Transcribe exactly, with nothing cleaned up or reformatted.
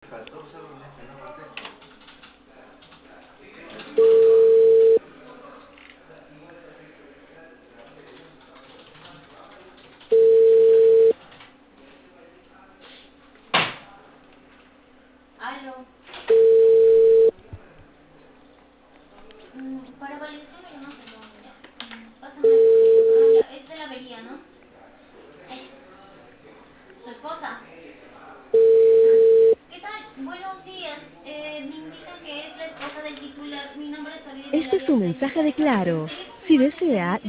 Aló. Mm, Para validación me llamas de nuevo, ya. Mm, Pásame el código. Ah, ya, es de la avería, ¿no? Ay, su esposa. ¿Qué tal? Buenos días. Eh, me indican que es la esposa del titular. Mi nombre es Olivia de Este la es un Alianza mensaje de Italia. Me Claro. gustaría Si confirmar si el desea, servicio